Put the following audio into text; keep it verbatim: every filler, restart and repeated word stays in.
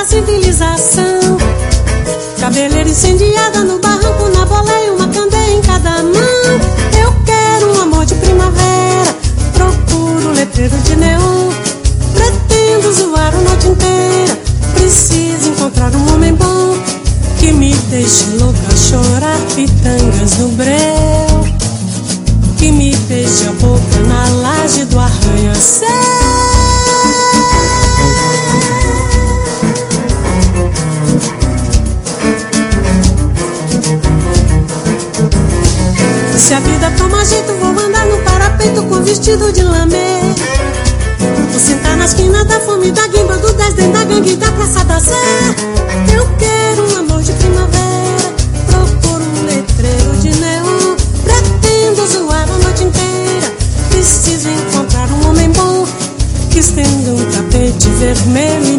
civilização. Cabeleira incendiada no barranco, na boleia, uma candeia em cada mão. Eu quero um amor de primavera, procuro letreiro de neon. Pretendo zoar a noite inteira, preciso encontrar um homem bom que me deixe louca, chorar pitangas no breu, que me beije a boca na laje do arranha-céu. Se a vida toma jeito, vou andar no parapeito com vestido de lamê. Vou sentar na esquina da fome, da guimba, do desdém, da gangue, da praça da Sé. Eu quero um amor de primavera, procuro um letreiro de neon. Pretendo zoar a noite inteira, preciso encontrar um homem bom que estenda um tapete vermelho